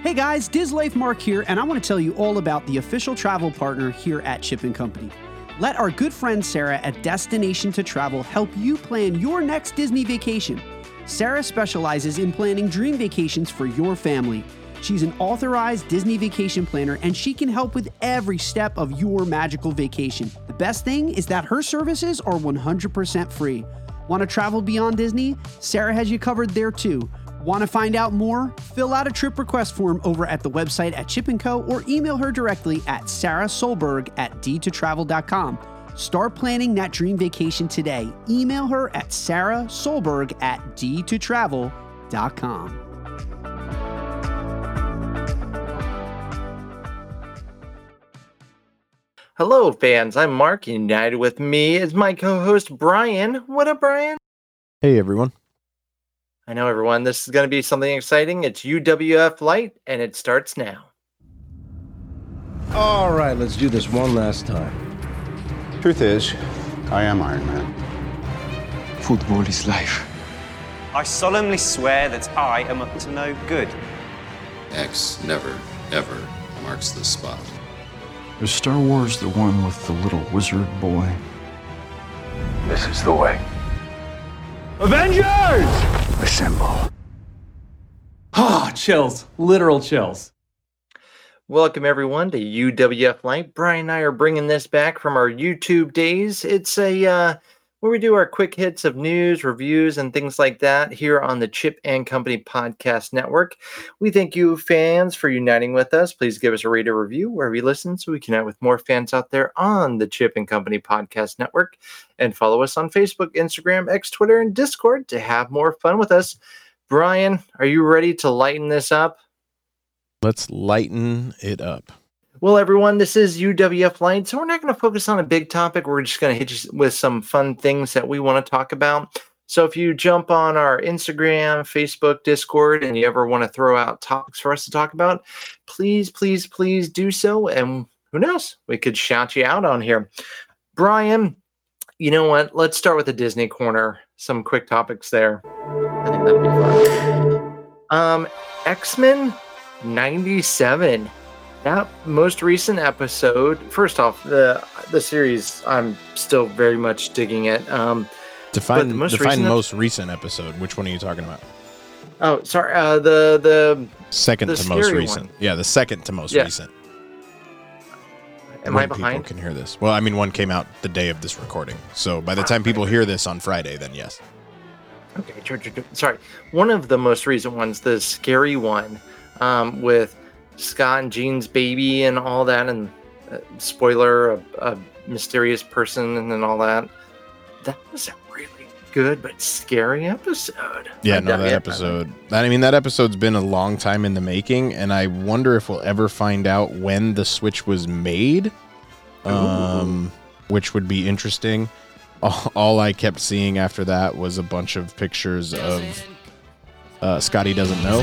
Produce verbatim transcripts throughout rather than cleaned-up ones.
Hey guys, Diz Life Mark here, and I want to tell you all about the official travel partner here at Chip and Company. Let our good friend Sarah at Destination to Travel help you plan your next Disney vacation. Sarah specializes in planning dream vacations for your family. She's an authorized Disney vacation planner, and she can help with every step of your magical vacation. The best thing is that her services are one hundred percent free. Want to travel beyond Disney? Sarah has you covered there too. Want to find out more? Fill out a trip request form over at the website at Chip and Co. or email her directly at sarah solberg at d to travel dot com. Start planning that dream vacation today. Email her at sarah solberg at d to travel dot com. Hello, fans. I'm Mark. United with me is my co-host, Brian. What up, Brian? Hey, everyone. I know, everyone. This is going to be something exciting. It's U W F Light, and it starts now. All right, let's do this one last time. Truth is, I am Iron Man. Football is life. I solemnly swear that I am up to no good. X never, ever marks the spot. Is Star Wars the one with the little wizard boy? This is the way. Avengers! Assemble. Ah, chills. Literal chills. Welcome, everyone, to U W F Light. Brian and I are bringing this back from our YouTube days. It's a uh, where we do our quick hits of news, reviews, and things like that here on the Chip and Company Podcast Network. We thank you, fans, for uniting with us. Please give us a rate or review wherever you listen so we can connect with more fans out there on the Chip and Company Podcast Network. And follow us on Facebook, Instagram, X, Twitter, and Discord to have more fun with us. Brian, are you ready to lighten this up? Let's lighten it up. Well, everyone, this is U W F Light, so we're not going to focus on a big topic. We're just going to hit you with some fun things that we want to talk about. So if you jump on our Instagram, Facebook, Discord, and you ever want to throw out topics for us to talk about, please, please, please do so. And who knows, we could shout you out on here. Brian, you know what? Let's start with the Disney Corner. Some quick topics there. I think that'd be fun. Um, X-Men ninety-seven. That most recent episode, first off, the the series, I'm still very much digging it. Um, define the most define recent most recent episode. Which one are you talking about? Oh, sorry. Uh, the the second the to most scary recent. one. Yeah, the second to most Yeah. recent. Am when I behind? People can hear this. Well, I mean, one came out the day of this recording. So by the time people hear this on Friday, then yes. Okay, true, true, true. Sorry. One of the most recent ones, the scary one, um, with Scott and Jean's baby and all that, and uh, spoiler, a, a mysterious person and all that. That was a really good but scary episode. Yeah, I no, dug that it. episode. I mean, that episode's been a long time in the making, and I wonder if we'll ever find out when the switch was made, um, which would be interesting. All, all I kept seeing after that was a bunch of pictures of uh, Scotty Doesn't Know.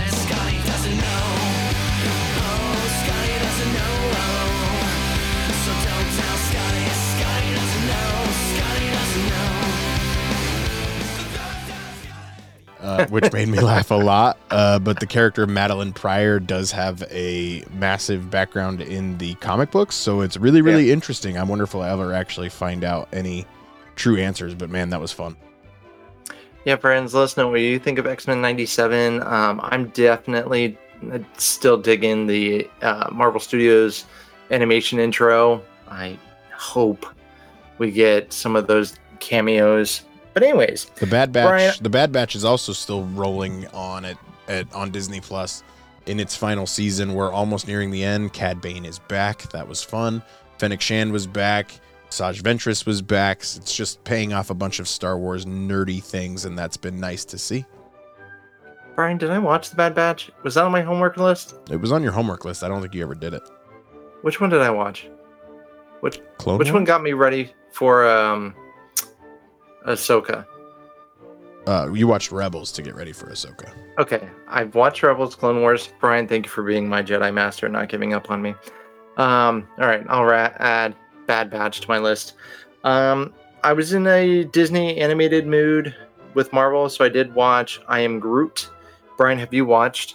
Uh, which made me laugh a lot. Uh, but the character of Madeline Pryor does have a massive background in the comic books, so it's really, really yeah. interesting. I wonder if we'll ever actually find out any true answers, but man, that was fun. Yeah, friends, let us know what you think of X-Men ninety-seven. Um, I'm definitely still digging the uh, Marvel Studios animation intro. I hope we get some of those cameos. But anyways, the Bad Batch, Brian, the Bad Batch is also still rolling on at, at on Disney Plus in its final season. We're almost nearing the end. Cad Bane is back. That was fun. Fennec Shand was back. Saj Ventress was back. It's just paying off a bunch of Star Wars nerdy things, and that's been nice to see. Brian, did I watch the Bad Batch? Was that on my homework list? It was on your homework list. I don't think you ever did it. Which one did I watch? Which Clone Which Wars? one got me ready for um, Ahsoka? Uh, you watched Rebels to get ready for Ahsoka. Okay, I've watched Rebels, Clone Wars. Brian, thank you for being my Jedi Master and not giving up on me. Um, all right, I'll ra- add Bad Batch to my list. Um, I was in a Disney animated mood with Marvel, so I did watch I Am Groot. Brian, have you watched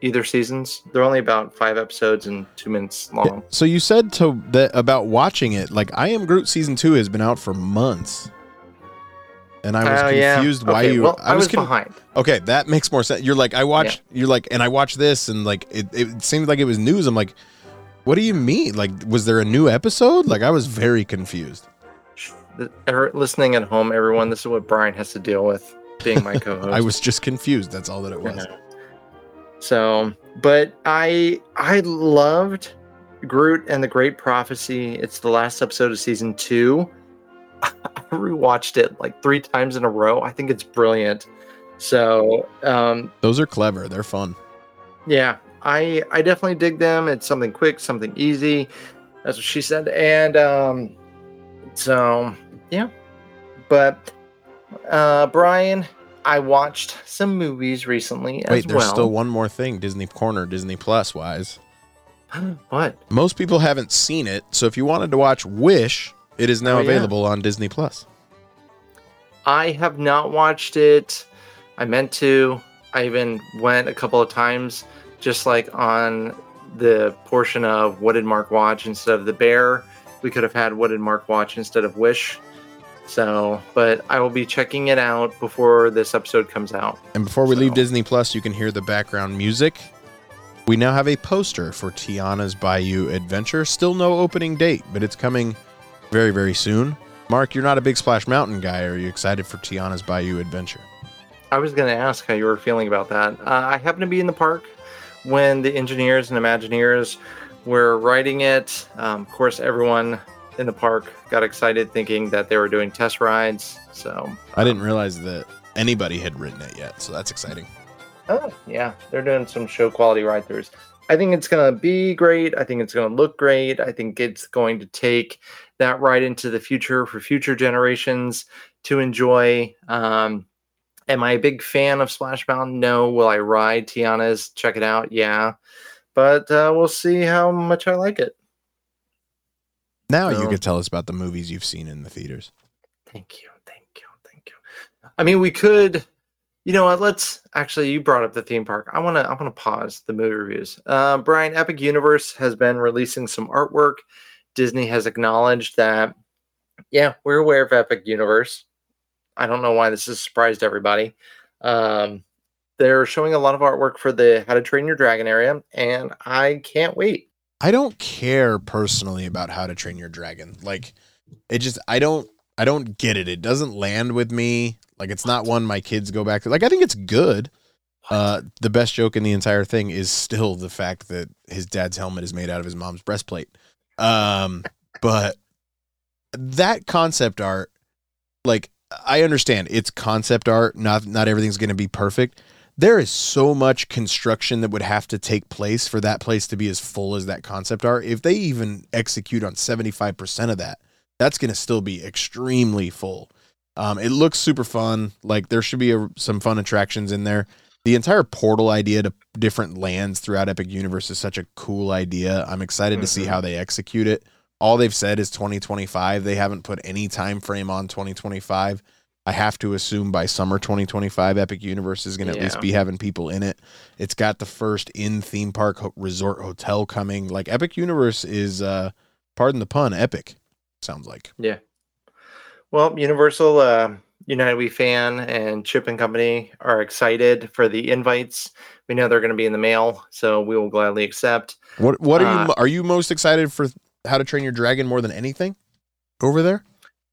either seasons. They're only about five episodes and two minutes long. So you said to that about watching it. Like, I Am Groot season two has been out for months, and I was Oh, yeah. confused why Okay, you. well, I was con- behind. Okay, that makes more sense. You're like, I watched. You're like, and I watched this, and like, it, it seemed like it was news. I'm like, what do you mean? Like, was there a new episode? Like, I was very confused. The- er, Listening at home, everyone, this is what Brian has to deal with being my co-host. I was just confused. That's all that it was. Yeah. So, but I I loved Groot and the Great Prophecy. It's the last episode of season two. I rewatched it like three times in a row. I think it's brilliant. So, um, Those are clever. They're fun. yeah, I I definitely dig them. It's something quick, something easy. That's what she said. And um, so, yeah. But uh, Brian, I watched some movies recently as Wait, there's well. still one more thing. Disney Corner, Disney Plus wise. What? Most people haven't seen it, so if you wanted to watch Wish, it is now Oh, yeah. available on Disney Plus. I have not watched it. I meant to. I even went a couple of times, just like on the portion of What Did Mark Watch instead of The Bear. We could have had What Did Mark Watch instead of Wish. So, but I will be checking it out before this episode comes out. And before we So- leave Disney Plus, you can hear the background music. We now have a poster for Tiana's Bayou Adventure. Still no opening date, but it's coming very, very soon. Mark, you're not a big Splash Mountain guy. Are you excited for Tiana's Bayou Adventure? I was going to ask how you were feeling about that. Uh, I happened to be in the park when the engineers and Imagineers were writing it. Um, of course, everyone in the park got excited thinking that they were doing test rides. So I didn't realize that anybody had written it yet, so that's exciting. Oh, yeah, they're doing some show quality ride-throughs. I think it's going to be great. I think it's going to look great. I think it's going to take that ride into the future for future generations to enjoy. Um, am I a big fan of Splash Mountain? No. Will I ride Tiana's? Check it out. Yeah. But uh, we'll see how much I like it. Now So- you could tell us about the movies you've seen in the theaters. Thank you. Thank you. Thank you. I mean, we could... You know what? Let's actually. You brought up the theme park. I want to. I want to pause the movie reviews. Uh, Brian, Epic Universe has been releasing some artwork. Disney has acknowledged that. Yeah, we're aware of Epic Universe. I don't know why this has surprised everybody. Um, they're showing a lot of artwork for the How to Train Your Dragon area, and I can't wait. I don't care personally about How to Train Your Dragon. Like, it just I don't I don't get it. It doesn't land with me. Like, it's not one my kids go back to. Like, I think it's good. Uh, the best joke in the entire thing is still the fact that his dad's helmet is made out of his mom's breastplate. Um, but that concept art, like, I understand it's concept art. Not not everything's going to be perfect. There is so much construction that would have to take place for that place to be as full as that concept art. If they even execute on seventy-five percent of that, that's going to still be extremely full. Um, it looks super fun. Like, there should be a, some fun attractions in there. The entire portal idea to different lands throughout Epic Universe is such a cool idea. I'm excited mm-hmm. to see how they execute it. All they've said is twenty twenty-five. They haven't put any time frame on twenty twenty-five. I have to assume by summer twenty twenty-five, Epic Universe is going to yeah. at least be having people in it. It's got the first in-theme park ho- resort hotel coming. Like, Epic Universe is, uh, pardon the pun, epic, sounds like. Yeah. Well, Universal, uh, United We Fan, and Chip and Company are excited for the invites. We know they're going to be in the mail, so we will gladly accept. What What are uh, you are you most excited for? How to Train Your Dragon more than anything over there?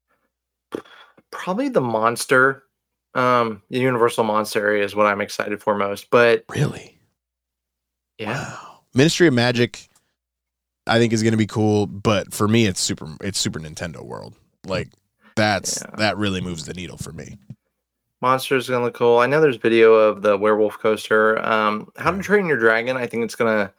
Probably the monster, um, the Universal Monster area is what I'm excited for most. But really, yeah, wow. Ministry of Magic, I think is going to be cool. But for me, it's super. It's Super Nintendo World. Like. That's yeah. that really moves the needle for me. Monster's gonna look cool. I know there's video of the werewolf coaster. Um, How to Train Your Dragon. I think it's gonna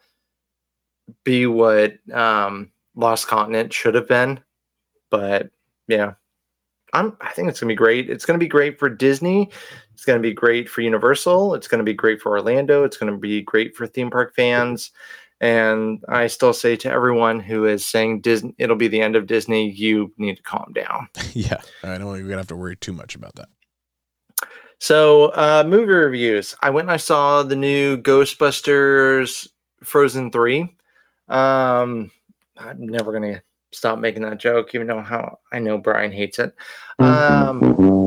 be what um, Lost Continent should have been. But yeah, I'm. I think it's gonna be great. It's gonna be great for Disney. It's gonna be great for Universal. It's gonna be great for Orlando. It's gonna be great for theme park fans. And I still say to everyone who is saying Disney, it'll be the end of Disney, you need to calm down. Yeah, I don't think we're going to have to worry too much about that. So, uh, movie reviews. I went and I saw the new Ghostbusters Frozen three. Um, I'm never going to stop making that joke, even though how I know Brian hates it. Um,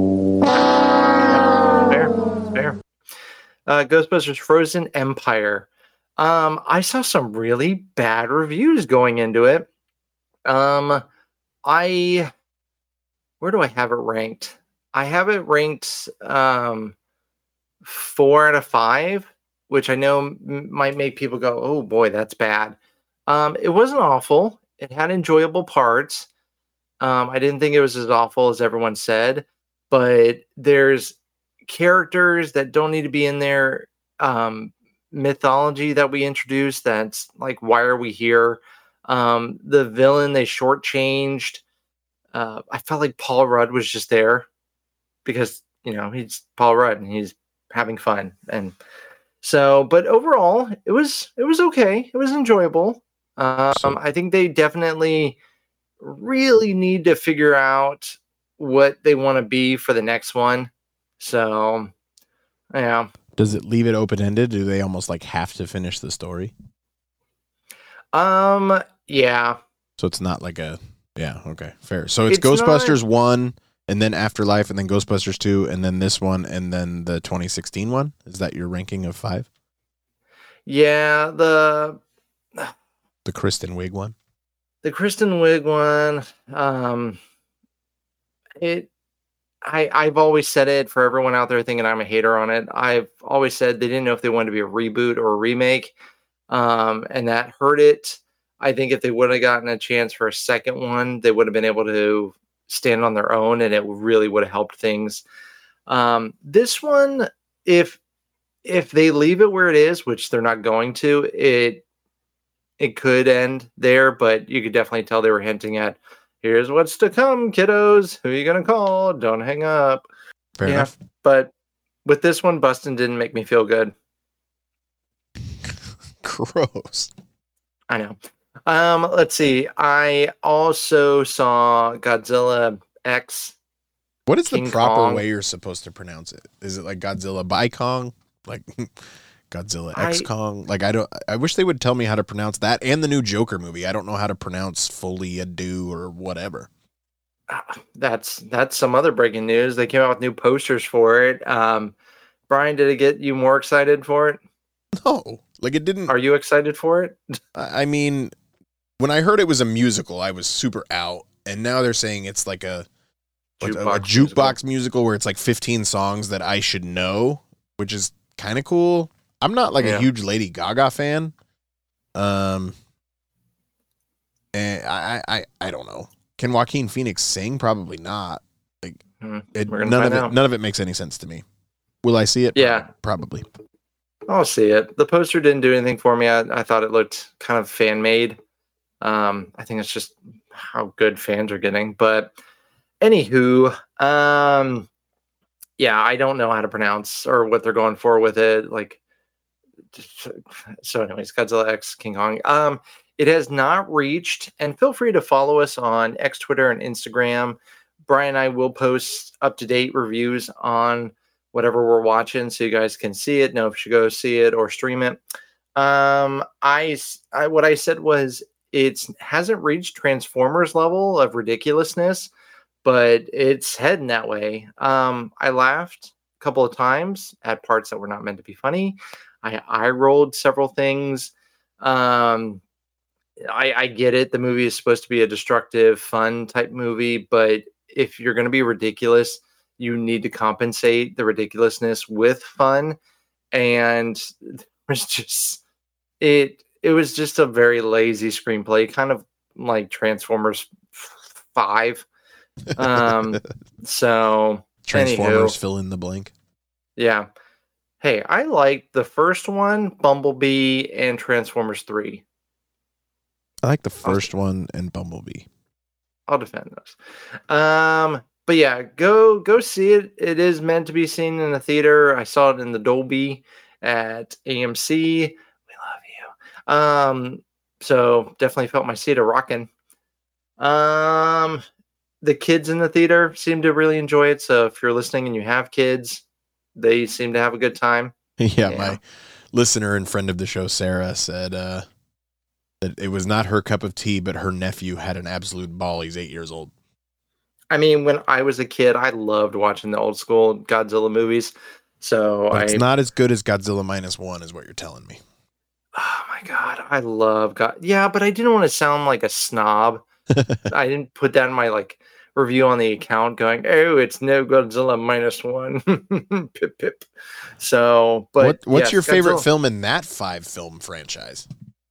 fair, fair. Uh, Ghostbusters Frozen Empire. Um, I saw some really bad reviews going into it. Um, I, where do I have it ranked? I have it ranked um, four out of five, which I know m- might make people go, "Oh boy, that's bad." Um, it wasn't awful. It had enjoyable parts. Um, I didn't think it was as awful as everyone said, but there's characters that don't need to be in there. Um, mythology that we introduced. That's like, why are we here? Um, the villain they shortchanged. Uh, I felt like Paul Rudd was just there because, you know, he's Paul Rudd and he's having fun. And so, but overall, it was it was okay. It was enjoyable. Um, So- I think they definitely really need to figure out what they want to be for the next one. So, yeah. Does it leave it open ended? Do they almost like have to finish the story? Um, yeah. So it's not like a yeah, okay, fair. So it's, It's Ghostbusters not- one, and then Afterlife, and then Ghostbusters two, and then this one, and then the twenty sixteen one. Is that your ranking of five? Yeah, the The Kristen Wiig one. the Kristen Wiig one, um, it, I, I've always said it for everyone out there thinking I'm a hater on it. I've always said they didn't know if they wanted to be a reboot or a remake, um, and that hurt it. I think if they would have gotten a chance for a second one, they would have been able to stand on their own, and it really would have helped things. Um, this one, if if they leave it where it is, which they're not going to, it it could end there, but you could definitely tell they were hinting at, here's what's to come, kiddos. Who are you gonna call? Don't hang up. Fair Yeah. enough. But with this one, Bustin' didn't make me feel good. Gross. I know. Um, let's see. I also saw Godzilla X. What is King the proper Kong. way you're supposed to pronounce it? Is it like Godzilla by Kong? Like Godzilla X I- Kong? Like I don't I wish they would tell me how to pronounce that and the new Joker movie. I don't know how to pronounce fully ado or whatever. Ah, That's that's some other breaking news. They came out with new posters for it. Um, Brian, did it get you more excited for it? No. Like it didn't Are you excited for it? I I mean, when I heard it was a musical, I was super out. And now they're saying it's like a a, a Jukebox jukebox musical. where it's like fifteen songs that I should know, which is kind of cool. I'm not like Yeah. a huge Lady Gaga fan. Um, and I, I, I, I don't know. Can Joaquin Phoenix sing? Probably not. Like Hmm, it, we're gonna none of find it, out. none of it makes any sense to me. Will I see it? Yeah. probably. I'll see it. The poster didn't do anything for me. I, I thought it looked kind of fan made. Um, I think it's just how good fans are getting. But anywho, um, yeah, I don't know how to pronounce or what they're going for with it. Like, so, anyways, Godzilla X King Kong. Um, it has not reached, and feel free to follow us on X, Twitter, and Instagram. Brian and I will post up to date reviews on whatever we're watching, so you guys can see it, know if you should go see it or stream it. Um, I, s- I- what I said was it hasn't reached Transformers level of ridiculousness, but it's heading that way. Um, I laughed a couple of times at parts that were not meant to be funny. I I rolled several things. Um, I, I get it. The movie is supposed to be a destructive, fun type movie, but if you're going to be ridiculous, you need to compensate the ridiculousness with fun. And it was just it. It was just a very lazy screenplay, kind of like Transformers Five. Um, so Transformers anywho, fill in the blank. yeah. Hey, I liked the first one, Bumblebee, and Transformers Three. I like the first one and Bumblebee. I'll defend those. Um, but yeah, go go see it. It is meant to be seen in a theater. I saw it in the Dolby at A M C. We love you. Um, so definitely felt my seat a rocking. Um, the kids in the theater seem to really enjoy it. So if you're listening and you have kids, they seem to have a good time. Yeah, Yeah. my listener and friend of the show, Sarah, said uh, that it was not her cup of tea, but her nephew had an absolute ball. He's eight years old. I mean, when I was a kid, I loved watching the old school Godzilla movies. So But I, it's not as good as Godzilla Minus One, is what you're telling me. oh my God, I love God. Yeah, but I didn't want to sound like a snob. I didn't put that in my like review on the account going, oh, it's no Godzilla Minus One. Pip, pip. So, but what, what's yes, your favorite Godzilla- film in that five film franchise?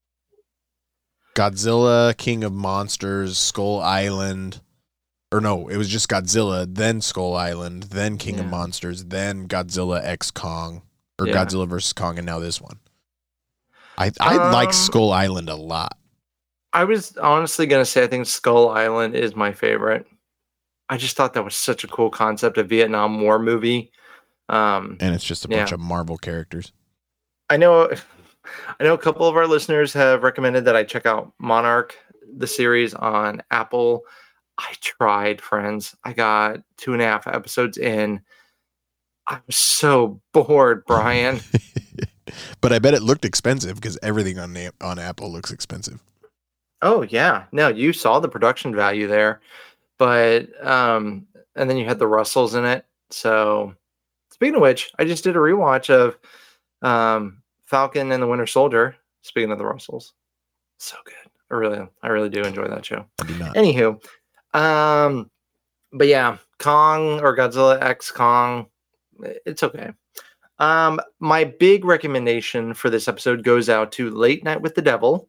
Godzilla, King of Monsters, Skull Island. Or no, it was just Godzilla, then Skull Island, then King of Yeah. Monsters, then Godzilla X Kong, or Yeah. Godzilla versus Kong, and now this one. I I like Um, Skull Island a lot. I was honestly going to say I think Skull Island is my favorite. I just thought that was such a cool concept, a Vietnam War movie. Um, And it's just a bunch yeah. of Marvel characters. I know, I know a couple of our listeners have recommended that I check out Monarch, the series on Apple. I tried, friends. I got two and a half episodes in. I was so bored, Brian. But I bet it looked expensive because everything on Na- on Apple looks expensive. Oh yeah, no, you saw the production value there, but um, and then you had the Russells in it. So speaking of which, I just did a rewatch of um, Falcon and the Winter Soldier. Speaking of the Russells, so good. I really, I really do enjoy that show. I do not. Anywho, um, but yeah, Kong or Godzilla X Kong, it's okay. Um, my big recommendation for this episode goes out to Late Night with the Devil.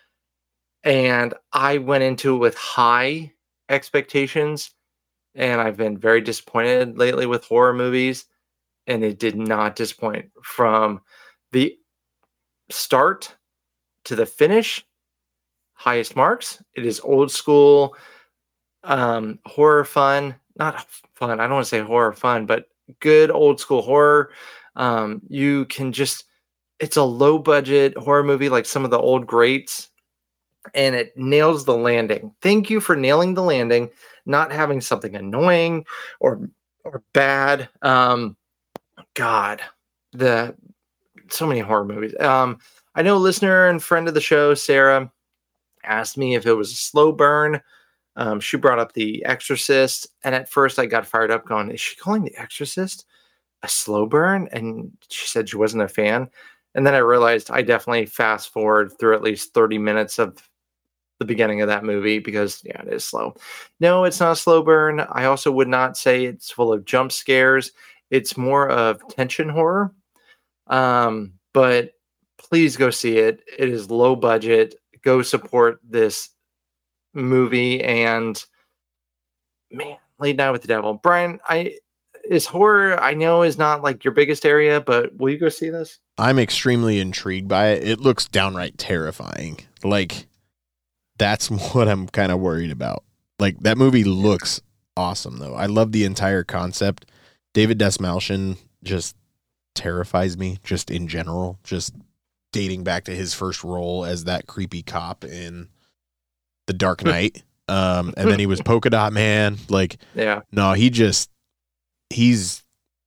And I went into it with high expectations, and I've been very disappointed lately with horror movies, and it did not disappoint from the start to the finish. Highest marks. It is old school um, horror fun. Not fun. I don't want to say horror fun, but good old school horror. Um, you can just, it's a low budget horror movie like some of the old greats, and it nails the landing. Thank you for nailing the landing, not having something annoying or or bad. Um, God, the so many horror movies. Um, I know a listener and friend of the show, Sarah, asked me if it was a slow burn. Um, she brought up The Exorcist, and at first I got fired up going, is she calling The Exorcist a slow burn? And she said she wasn't a fan. And then I realized I definitely fast forward through at least thirty minutes of the beginning of that movie because, yeah, it is slow. No, it's not a slow burn. I also would not say it's full of jump scares. It's more of tension horror. Um, but please go see it. It is low budget. Go support this movie. And man, Late Night with the Devil. Brian, I is horror, I know, is not like your biggest area, but will you go see this? I'm extremely intrigued by it. It looks downright terrifying. Like, that's what I'm kind of worried about. Like, that movie looks awesome, though. I love the entire concept. David Desmalchian just terrifies me, just in general. Just dating back to his first role as that creepy cop in The Dark Knight. um, and then he was Polka Dot Man. Like, Yeah. no, he just, he's,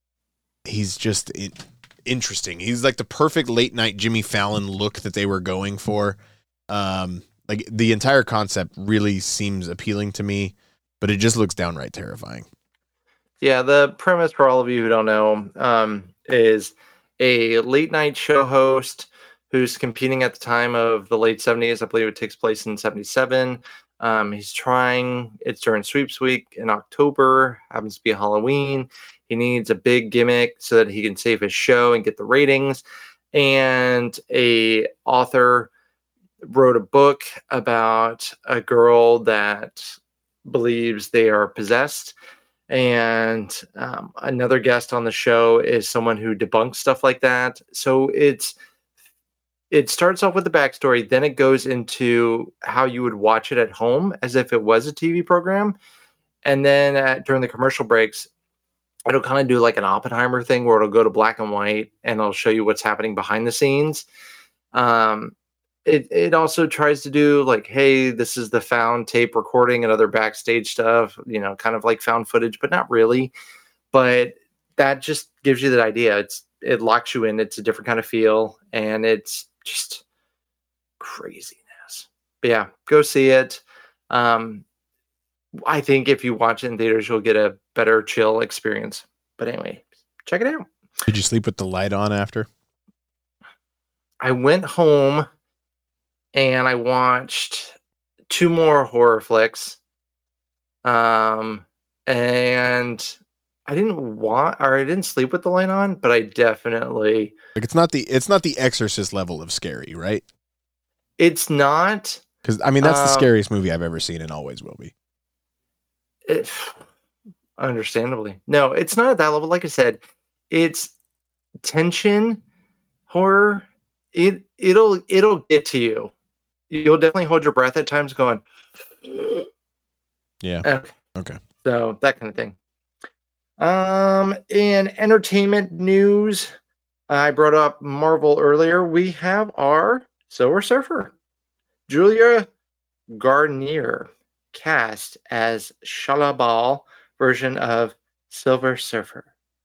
he's just in, interesting. He's like the perfect late night Jimmy Fallon look that they were going for. Um, Like, the entire concept really seems appealing to me, but it just looks downright terrifying. Yeah, the premise for all of you who don't know um, is a late night show host who's competing at the time of the late seventies. I believe it takes place in seventy-seven. Um, he's trying, it's during sweeps week in October, happens to be Halloween. He needs a big gimmick so that he can save his show and get the ratings. And a author wrote a book about a girl that believes they are possessed. And um, another guest on the show is someone who debunks stuff like that. So it's it starts off with the backstory, then it goes into how you would watch it at home as if it was a T V program. And then uh, during the commercial breaks, it'll kind of do like an Oppenheimer thing where it'll go to black and white and it'll show you what's happening behind the scenes. Um, It it also tries to do like, hey, this is the found tape recording and other backstage stuff, you know, kind of like found footage, but not really. But that just gives you the idea. It's it locks you in. It's a different kind of feel, and it's just craziness. But yeah, go see it. Um, I think if you watch it in theaters, you'll get a better chill experience. But anyway, check it out. Did you sleep with the light on after? I went home and I watched two more horror flicks. Um, and I didn't want, or I didn't sleep with the light on, but I definitely like it's not the it's not the Exorcist level of scary, right? It's not, because I mean that's um, the scariest movie I've ever seen and always will be. It, understandably, no, it's not at that level. Like I said, it's tension horror. It it'll it'll get to you. You'll definitely hold your breath at times, going. Yeah. Okay. Okay. So that kind of thing. Um, in entertainment news, I brought up Marvel earlier. We have our Silver Surfer, Julia Garner, cast as Shalla-Bal version of Silver Surfer.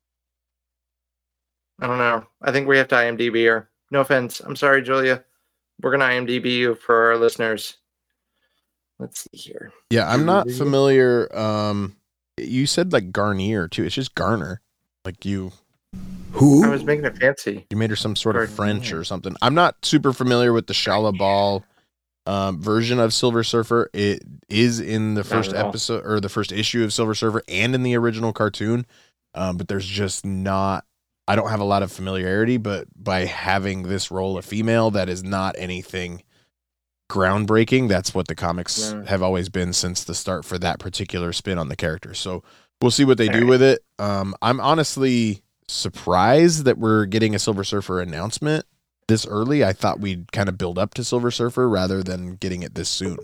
I don't know. I think we have to IMDb her. No offense. I'm sorry, Julia. We're gonna IMDb you for our listeners. Let's see here. Yeah, I'm not familiar. Um, you said like Garnier too. It's just Garner. Like you. Who? I was making it fancy. You made her some sort Garnier. of French or something. I'm not super familiar with the Shalla-Bal um, version of Silver Surfer. It is in the first episode or the first issue of Silver Surfer and in the original cartoon. Um, but there's just not. I don't have a lot of familiarity, but by having this role a female, that is not anything groundbreaking. That's what the comics No. have always been since the start for that particular spin on the character. So we'll see what they do with it. Um, I'm honestly surprised that we're getting a Silver Surfer announcement this early. I thought we'd kind of build up to Silver Surfer rather than getting it this soon.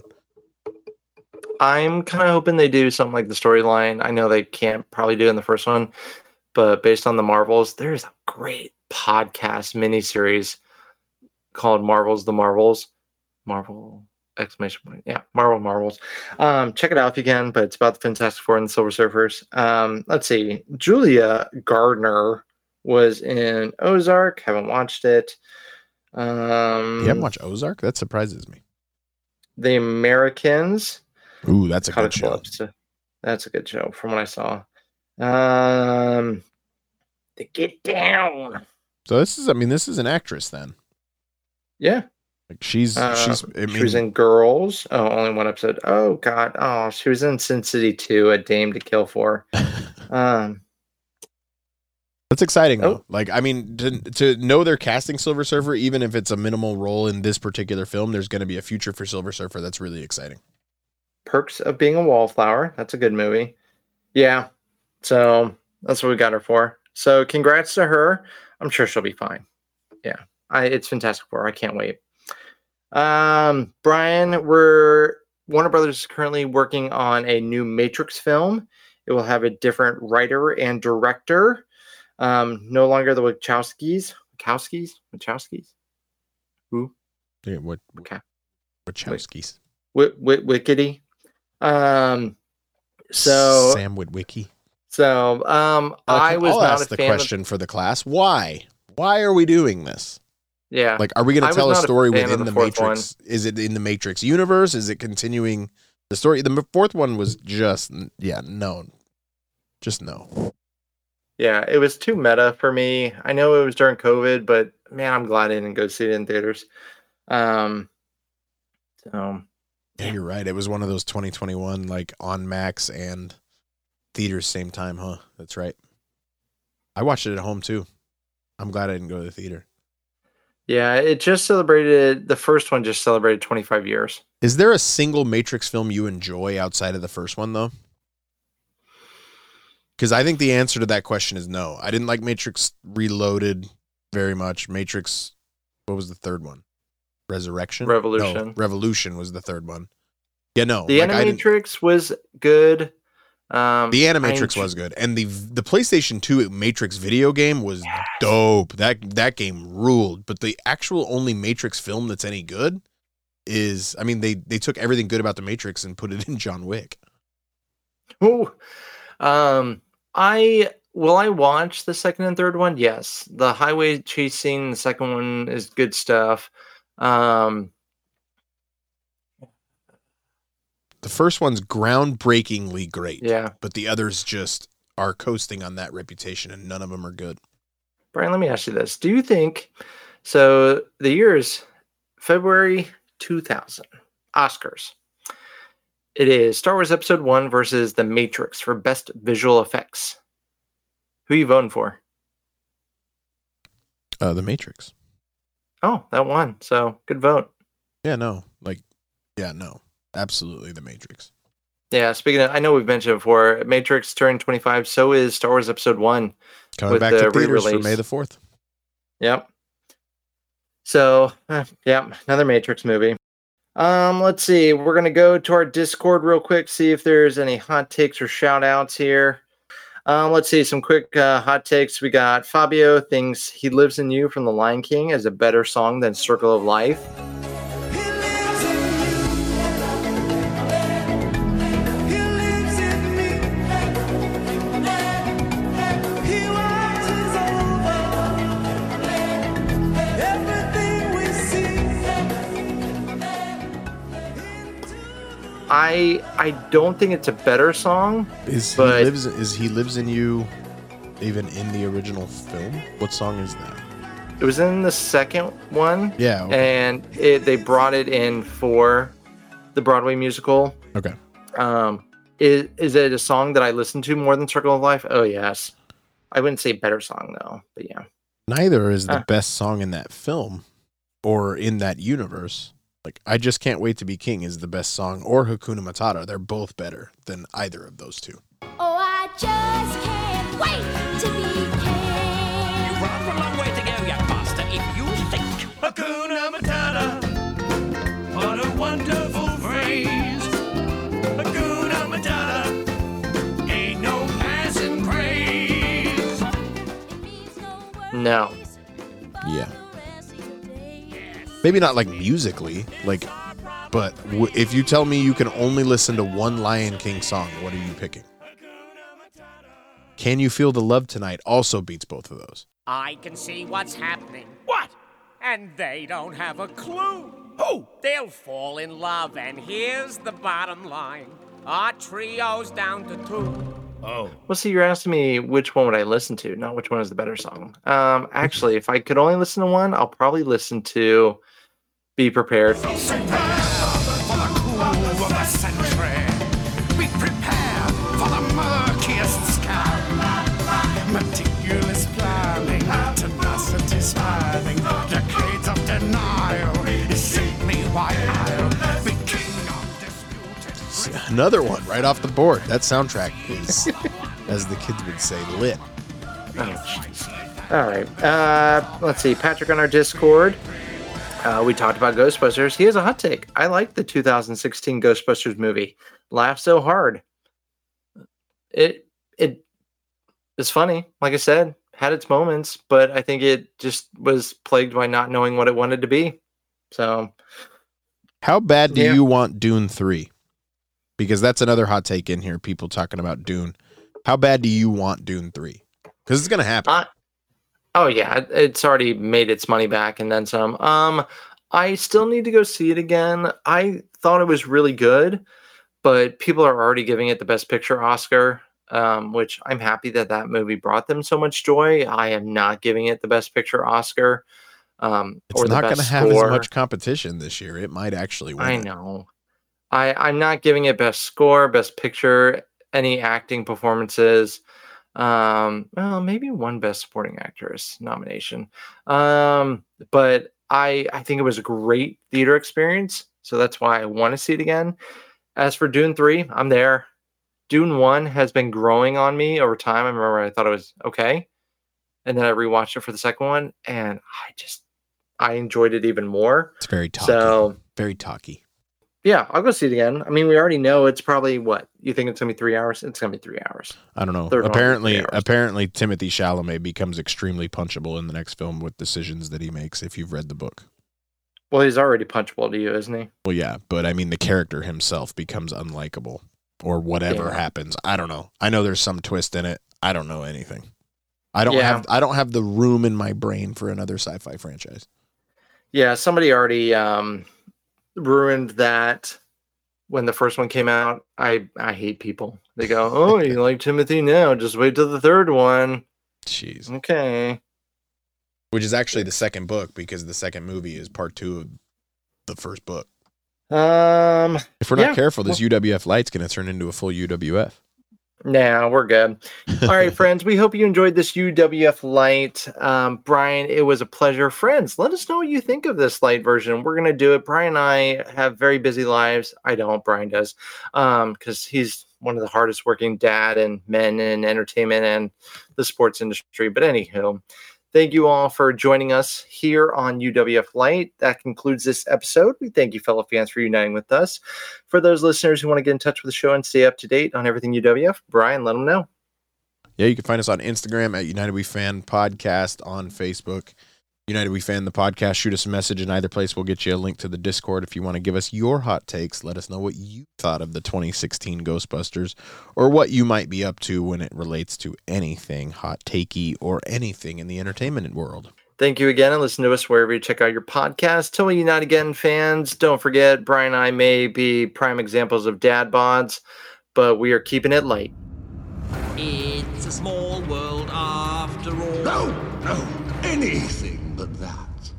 I'm kind of hoping they do something like the storyline. I know they can't probably do it in the first one, but based on the Marvels, there's a great podcast miniseries called Marvels the Marvels. Marvel exclamation point. Yeah, Marvel Marvels. Um, check it out if you can, but it's about the Fantastic Four and the Silver Surfers. Um, let's see. Julia Gardner was in Ozark. Haven't watched it. Um, You haven't watched Ozark? That surprises me. The Americans. Ooh, that's a Caught good a couple show. episodes. That's a good show from what I saw. Um, to Get Down. So this is, I mean, this is an actress then. Yeah. Like she's, Uh, she's, I mean, she was in Girls. Oh, only one episode. Oh God. Oh, she was in Sin City two, A Dame to Kill For. um, That's exciting though. Oh. Like, I mean, to, to know they're casting Silver Surfer, even if it's a minimal role in this particular film, there's going to be a future for Silver Surfer. That's really exciting. Perks of Being a Wallflower. That's a good movie. Yeah. So that's what we got her for. So congrats to her. I'm sure she'll be fine. Yeah. I, it's Fantastic Four. I can't wait. Um, Brian, we're Warner Brothers is currently working on a new Matrix film. It will have a different writer and director. Um, no longer the Wachowskis. Wachowskis? Wachowskis? Who? Yeah, what? Okay. Wachowskis. Wit Wit Wickedy. Um. So Sam Witwicky. So um, I was I'll not ask a the fan question for the class. Why? Why are we doing this? Of, yeah. Like, are we going I to was tell a not a story fan of within the the, fourth Matrix? Is it in the Matrix universe? Is it continuing the story? The fourth one was just, yeah, no, just no. Yeah, it was too meta for me. I know it was during COVID, but man, I'm glad I didn't go see it in theaters. Um. So. Yeah, you're right. It was one of those twenty twenty-one, like on Max and theaters same time, huh? That's right. I watched it at home too. I'm glad I didn't go to the theater. Yeah, it just celebrated, the first one just celebrated twenty-five years. Is there a single Matrix film you enjoy outside of the first one, though? Because I think the answer to that question is no. I didn't like Matrix Reloaded very much. Matrix, what was the third one? Resurrection? Revolution. No, Revolution was the third one. Yeah, no. The like, I didn't- Animatrix was good. Um, The Animatrix I- was good, and the the PlayStation two Matrix video game was yes. dope. That that game ruled. But the actual only Matrix film that's any good is, I mean, they they took everything good about the Matrix and put it in John Wick. Ooh. Um, I will I watch the second and third one? Yes. The highway chase scene, the second one is good stuff. Um, The first one's groundbreakingly great. Yeah. But the others just are coasting on that reputation, and none of them are good. Brian, let me ask you this. Do you think, so the year is February two thousand, Oscars. It is Star Wars Episode one versus The Matrix for Best Visual Effects. Who are you voting for? Uh, The Matrix. Oh, that won. So, good vote. Yeah, no. Like, yeah, no. Absolutely The Matrix. Yeah, speaking of, I know we've mentioned before, Matrix turned twenty-five, so is Star Wars Episode one. Coming back to theaters for May the fourth. Yep. So, uh, yeah, another Matrix movie. Um, let's see. We're going to go to our Discord real quick, see if there's any hot takes or shout outs here. Um, let's see, some quick uh, hot takes. We got Fabio thinks He Lives in You from The Lion King is a better song than Circle of Life. I I don't think it's a better song. Is but he lives is he lives in you even in the original film? What song is that? It was in the second one. Yeah. Okay. And it, they brought it in for the Broadway musical. Okay. Um, is is it a song that I listen to more than Circle of Life? Oh yes. I wouldn't say better song though, but yeah. Neither is the uh. best song in that film or in that universe. Like, I Just Can't Wait to Be King is the best song, or Hakuna Matata. They're both better than either of those two. Oh, I just can't wait to be king. You've got a long way to go, you master, if you think. Hakuna Matata, what a wonderful phrase. Hakuna Matata, ain't no passing craze. No. Yeah. Maybe not like musically, like, but w- if you tell me you can only listen to one Lion King song, what are you picking? Can You Feel the Love Tonight also beats both of those. I can see what's happening. What? And they don't have a clue. Who? They'll fall in love, and here's the bottom line. Our trio's down to two. Oh. Well, see, you're asking me which one would I listen to, not which one is the better song. Um, actually, if I could only listen to one, I'll probably listen to Be Prepared. Be prepared for the cool of the century. Be prepared for the murkiest sky. Meticulous planning, tenacity smiling, decades of denial. Escape me while I'll be king of disputed. Another one right off the board. That soundtrack is, as the kids would say, lit. Oh, all right. Uh, let's see. Patrick on our Discord. Uh, we talked about Ghostbusters. He has a hot take. I like the two thousand sixteen Ghostbusters movie. Laugh so hard. It it is funny. Like I said, had its moments, but I think it just was plagued by not knowing what it wanted to be. So, how bad do yeah. you want Dune three? Because that's another hot take in here. People talking about Dune. How bad do you want Dune three? Because it's gonna happen. Uh, oh yeah, it's already made its money back and then some. Um, I still need to go see it again. I thought it was really good, but people are already giving it the Best Picture Oscar, um, which I'm happy that that movie brought them so much joy. I am not giving it the Best Picture Oscar. Um, it's or the not going to best have score. as much competition this year. It might actually win. I it. know. I, I'm not giving it Best Score, Best Picture, any acting performances. Um, well, maybe one Best Supporting Actress nomination. Um, but I I think it was a great theater experience, so that's why I want to see it again. As for Dune three, I'm there. Dune one has been growing on me over time. I remember I thought it was okay, and then I rewatched it for the second one, and I just I enjoyed it even more. It's very talky. So very talky. Yeah, I'll go see it again. I mean, we already know it's probably what you think it's gonna be three hours. It's gonna be three hours. I don't know. Third one, apparently, three hours. apparently, Timothy Chalamet becomes extremely punchable in the next film with decisions that he makes. If you've read the book, Well, he's already punchable to you, isn't he? well, yeah, but I mean, the character himself becomes unlikable, or whatever Yeah. happens. I don't know. I know there's some twist in it. I don't know anything. I don't Yeah. have I don't have the room in my brain for another sci-fi franchise. Yeah, somebody already um, ruined that when the first one came out. I, I hate people. They go, oh, you like Timothy now? Just wait till the third one. Jeez. Okay. Which is actually the second book, because the second movie is part two of the first book. Um, If we're not yeah. careful, this U W F Light's going to turn into a full U W F. Nah, we're good. All right, friends. We hope you enjoyed this U W F Light. Um, Brian, it was a pleasure. Friends, let us know what you think of this light version. We're going to do it. Brian and I have very busy lives. I don't. Brian does. Um, because he's one of the hardest working dad and men in entertainment and the sports industry. But anywho, thank you all for joining us here on U W F Light. That concludes this episode. We thank you, fellow fans, for uniting with us. For those listeners who want to get in touch with the show and stay up to date on everything U W F, Brian, let them know. Yeah, you can find us on Instagram at United We Fan Podcast, on Facebook, United We Fan the Podcast. Shoot us a message in either place. We'll get you a link to the Discord if you want to give us your hot takes. Let us know what you thought of the twenty sixteen Ghostbusters, or what you might be up to when it relates to anything hot takey or anything in the entertainment world. Thank you again, and listen to us wherever you check out your podcast. Till we unite again, fans, don't forget, Brian and I may be prime examples of dad bods, but we are keeping it light. It's a small world after all. No, no, anything but that.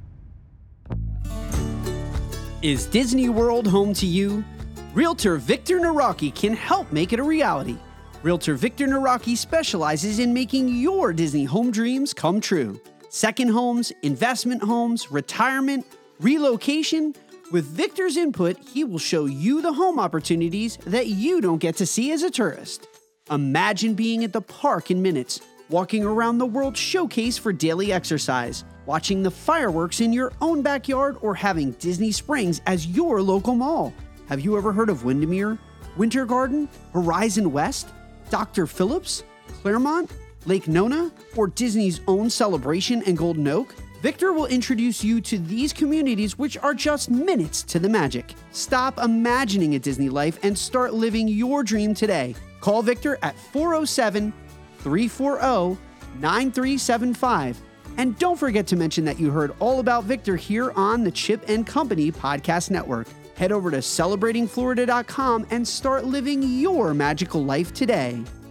Is Disney World home to you? Realtor Victor Naraki can help make it a reality. Realtor Victor Naraki specializes in making your Disney home dreams come true. Second homes, investment homes, retirement, relocation. With Victor's input, he will show you the home opportunities that you don't get to see as a tourist. Imagine being at the park in minutes, walking around the World Showcase for daily exercise, watching the fireworks in your own backyard, or having Disney Springs as your local mall. Have you ever heard of Windermere, Winter Garden, Horizon West, Doctor Phillips, Claremont, Lake Nona, or Disney's own Celebration and Golden Oak? Victor will introduce you to these communities, which are just minutes to the magic. Stop imagining a Disney life and start living your dream today. Call Victor at four oh seven, three four zero, nine three seven five. And don't forget to mention that you heard all about Victor here on the Chip and Company Podcast Network. Head over to celebrating florida dot com and start living your magical life today.